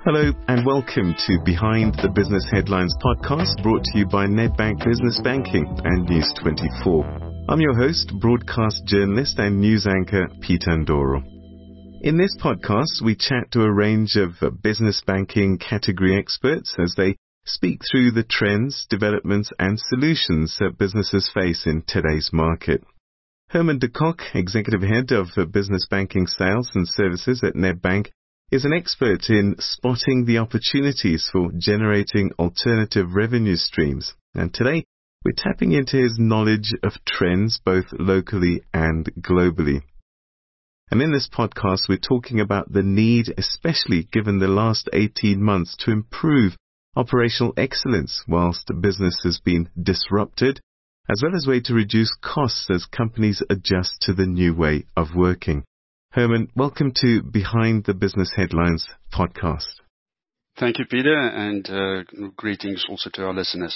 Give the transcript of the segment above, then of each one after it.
Hello and welcome to Behind the Business Headlines podcast, brought to you by Nedbank Business Banking and News24. I'm your host, broadcast journalist and news anchor Peter Ndoro. In this podcast, we chat to a range of business banking category experts as they speak through the trends, developments and solutions that businesses face in today's market. Herman de Kock, Executive Head of Business Banking Sales and Services at Nedbank, is an expert in spotting the opportunities for generating alternative revenue streams. And today, we're tapping into his knowledge of trends both locally and globally. And in this podcast, we're talking about the need, especially given the last 18 months, to improve operational excellence whilst business has been disrupted, as well as way to reduce costs as companies adjust to the new way of working. Herman, welcome to Behind the Business Headlines podcast. Thank you, Peter, and greetings also to our listeners.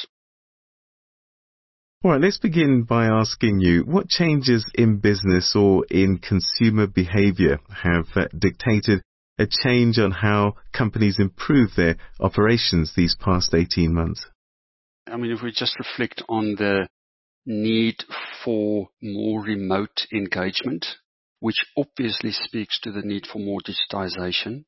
All right, let's begin by asking you, what changes in business or in consumer behavior have dictated a change on how companies improve their operations these past 18 months? I mean, if we just reflect on the need for more remote engagement, which obviously speaks to the need for more digitization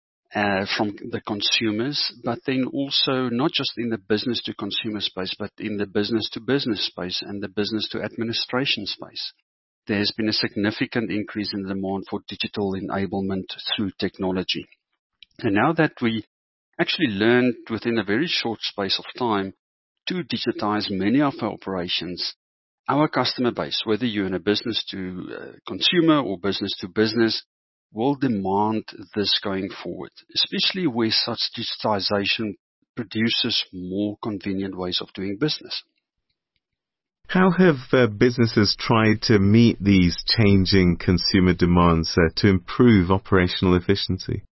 from the consumers, but then also not just in the business to consumer space, but in the business to business space and the business to administration space. There's been a significant increase in the demand for digital enablement through technology. And now that we actually learned within a very short space of time to digitize many of our operations, our customer base, whether you're in a business to consumer or business to business, will demand this going forward, especially where such digitization produces more convenient ways of doing business. How have businesses tried to meet these changing consumer demands to improve operational efficiency?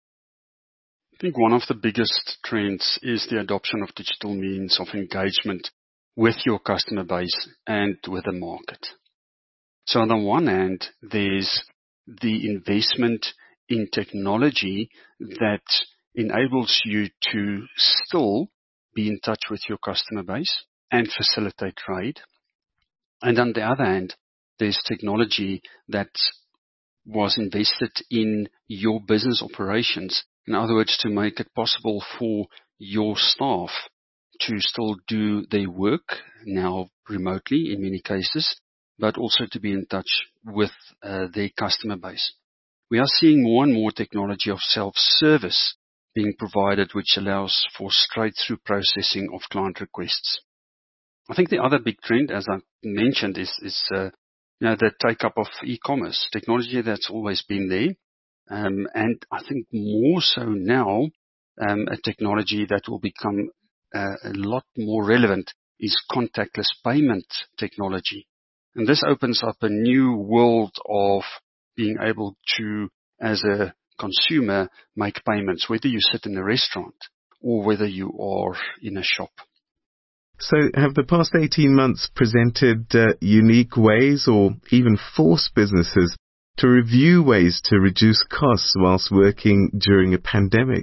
I think one of the biggest trends is the adoption of digital means of engagement with your customer base and with the market. So on the one hand, there's the investment in technology that enables you to still be in touch with your customer base and facilitate trade. And on the other hand, there's technology that was invested in your business operations. In other words, to make it possible for your staff to still do their work, now remotely in many cases, but also to be in touch with their customer base. We are seeing more and more technology of self-service being provided, which allows for straight-through processing of client requests. I think the other big trend, as I mentioned, is the take-up of e-commerce, technology that's always been there, and I think more so now, a technology that will become a lot more relevant is contactless payment technology. And this opens up a new world of being able to, as a consumer, make payments, whether you sit in a restaurant or whether you are in a shop. So have the past 18 months presented unique ways or even forced businesses to review ways to reduce costs whilst working during a pandemic?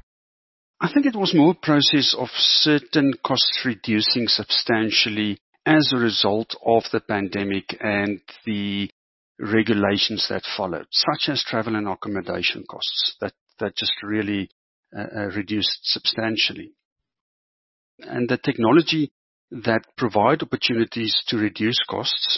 I think it was more a process of certain costs reducing substantially as a result of the pandemic and the regulations that followed, such as travel and accommodation costs that just really reduced substantially. And the technology that provide opportunities to reduce costs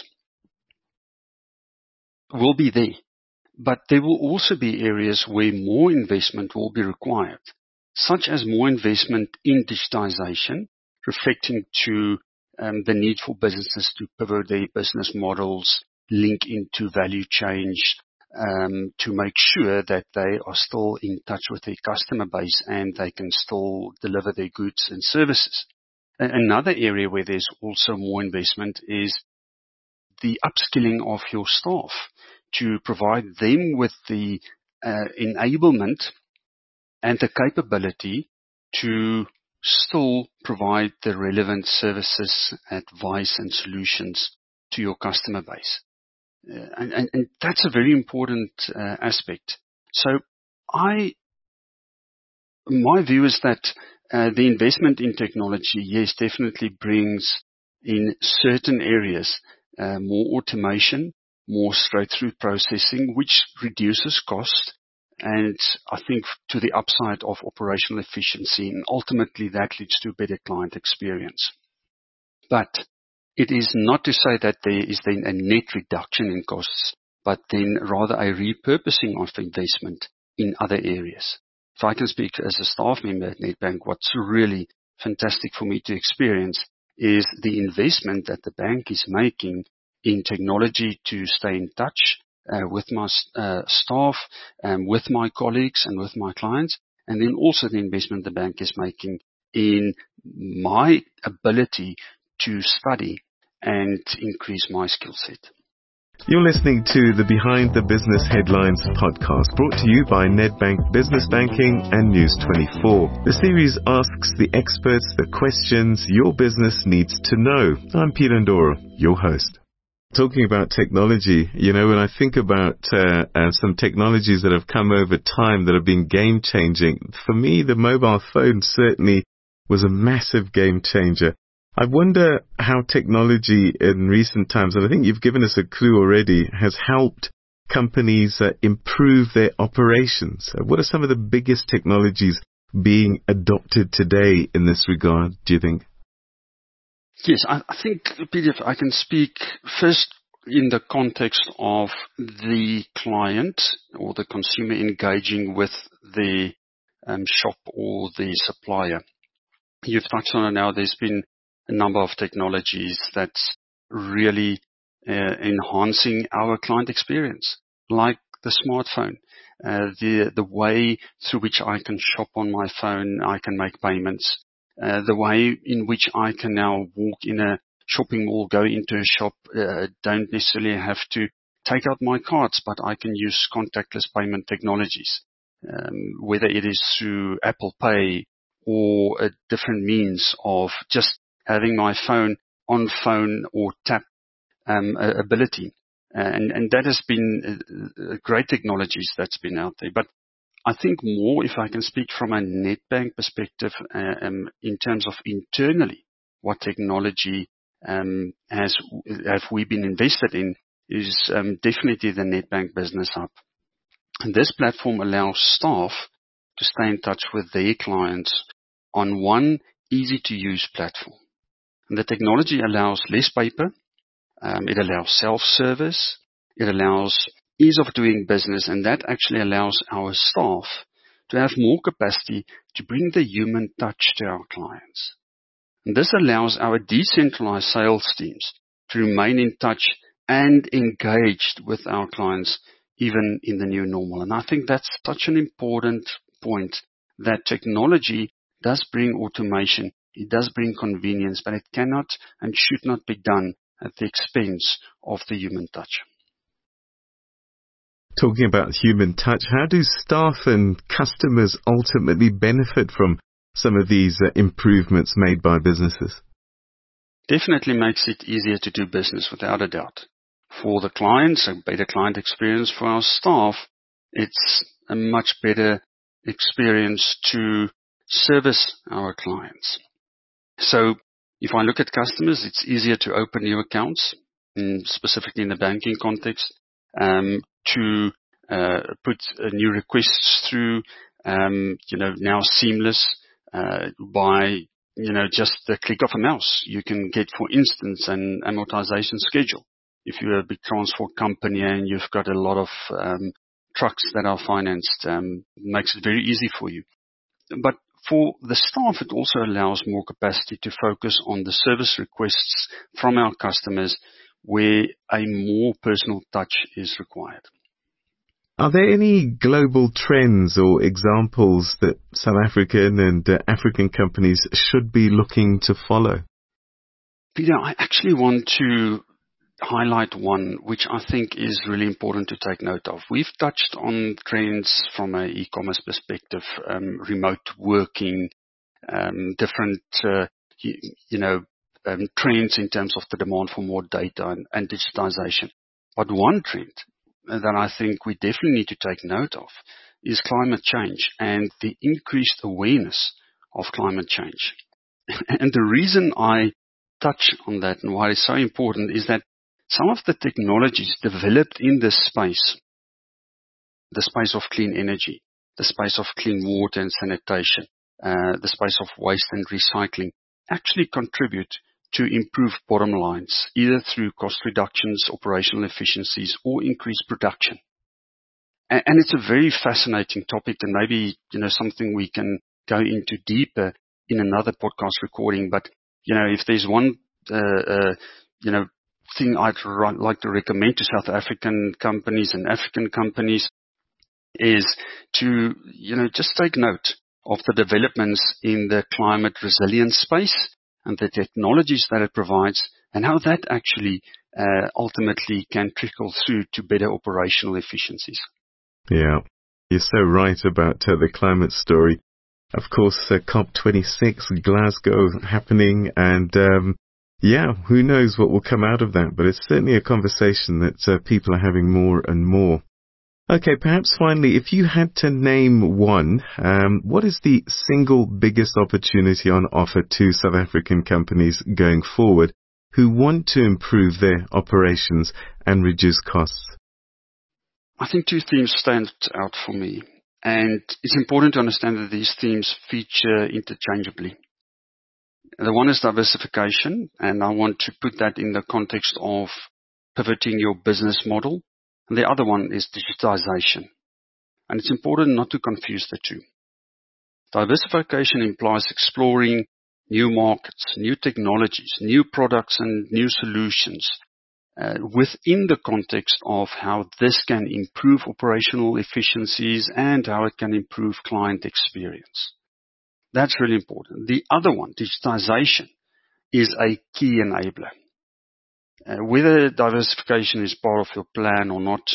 will be there, but there will also be areas where more investment will be required, such as more investment in digitization, reflecting to the need for businesses to pivot their business models, link into value change, to make sure that they are still in touch with their customer base and they can still deliver their goods and services. Another area where there's also more investment is the upskilling of your staff to provide them with the enablement and the capability to still provide the relevant services, advice and solutions to your customer base. And that's a very important aspect. So I my view is that the investment in technology, yes, definitely brings in certain areas more automation, more straight-through processing, which reduces cost, and I think to the upside of operational efficiency, and ultimately that leads to a better client experience. But it is not to say that there is then a net reduction in costs, but then rather a repurposing of investment in other areas. If I can speak as a staff member at Nedbank, what's really fantastic for me to experience is the investment that the bank is making in technology to stay in touch with my staff, with my colleagues and with my clients, and then also the investment the bank is making in my ability to study and increase my skill set. You're listening to the Behind the Business Headlines podcast, brought to you by Nedbank Business Banking and News24. The series asks the experts the questions your business needs to know. I'm Peter Ndoro, your host. Talking about technology, when I think about some technologies that have come over time that have been game-changing, for me, the mobile phone certainly was a massive game-changer. I wonder how technology in recent times, and I think you've given us a clue already, has helped companies improve their operations. What are some of the biggest technologies being adopted today in this regard, do you think? Yes, I think, Peter, if I can speak first in the context of the client or the consumer engaging with the shop or the supplier. You've touched on it now. There's been a number of technologies that's really enhancing our client experience, like the smartphone, the way through which I can shop on my phone, I can make payments, the way in which I can now walk in a shopping mall, go into a shop, don't necessarily have to take out my cards, but I can use contactless payment technologies, whether it is through Apple Pay or a different means of just having my phone on phone or tap ability. And that has been great technologies that's been out there. But I think more, if I can speak from a Nedbank perspective, in terms of internally, what technology have we been invested in is definitely the Nedbank Business Hub. And this platform allows staff to stay in touch with their clients on one easy-to-use platform. And the technology allows less paper, it allows self-service, it allows ease of doing business, and that actually allows our staff to have more capacity to bring the human touch to our clients. And this allows our decentralized sales teams to remain in touch and engaged with our clients even in the new normal. And I think that's such an important point, that technology does bring automation, it does bring convenience, but it cannot and should not be done at the expense of the human touch. Talking about human touch, how do staff and customers ultimately benefit from some of these improvements made by businesses? Definitely makes it easier to do business, without a doubt. For the clients, a better client experience. For our staff, it's a much better experience to service our clients. So if I look at customers, it's easier to open new accounts, specifically in the banking context, to put new requests through, now seamless by, just the click of a mouse. You can get, for instance, an amortization schedule. If you're a big transport company and you've got a lot of trucks that are financed, makes it very easy for you. But for the staff, it also allows more capacity to focus on the service requests from our customers where a more personal touch is required. Are there any global trends or examples that South African and African companies should be looking to follow? Peter, I actually want to highlight one which I think is really important to take note of. We've touched on trends from an e-commerce perspective, remote working, different, trends in terms of the demand for more data and digitization. But one trend that I think we definitely need to take note of is climate change and the increased awareness of climate change. And the reason I touch on that and why it's so important is that some of the technologies developed in this space, the space of clean energy, the space of clean water and sanitation, the space of waste and recycling, actually contribute to improved bottom lines, either through cost reductions, operational efficiencies, or increased production. And it's a very fascinating topic, and maybe, something we can go into deeper in another podcast recording. But, if there's one, thing I'd like to recommend to South African companies and African companies is to, just take note of the developments in the climate resilience space and the technologies that it provides, and how that actually ultimately can trickle through to better operational efficiencies. Yeah, you're so right about the climate story. Of course, COP26, Glasgow happening, and who knows what will come out of that, but it's certainly a conversation that people are having more and more. Okay, perhaps finally, if you had to name one, what is the single biggest opportunity on offer to South African companies going forward who want to improve their operations and reduce costs? I think two themes stand out for me, and it's important to understand that these themes feature interchangeably. The one is diversification, and I want to put that in the context of pivoting your business model. And the other one is digitization. And it's important not to confuse the two. Diversification implies exploring new markets, new technologies, new products, and new solutions within the context of how this can improve operational efficiencies and how it can improve client experience. That's really important. The other one, digitization, is a key enabler. Whether diversification is part of your plan or not,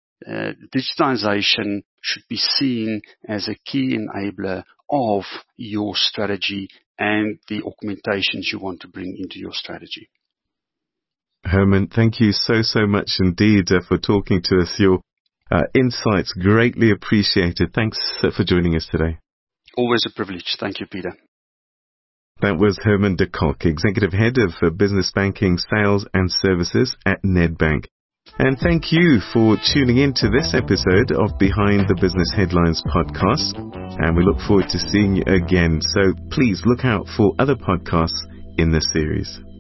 digitization should be seen as a key enabler of your strategy and the augmentations you want to bring into your strategy. Herman, thank you so much indeed for talking to us. Your insights greatly appreciated. Thanks for joining us today. Always a privilege. Thank you, Peter. That was Herman de Kock, Executive Head of Business Banking, Sales and Services at Nedbank. And thank you for tuning in to this episode of Behind the Business Headlines podcast. And we look forward to seeing you again. So please look out for other podcasts in this series.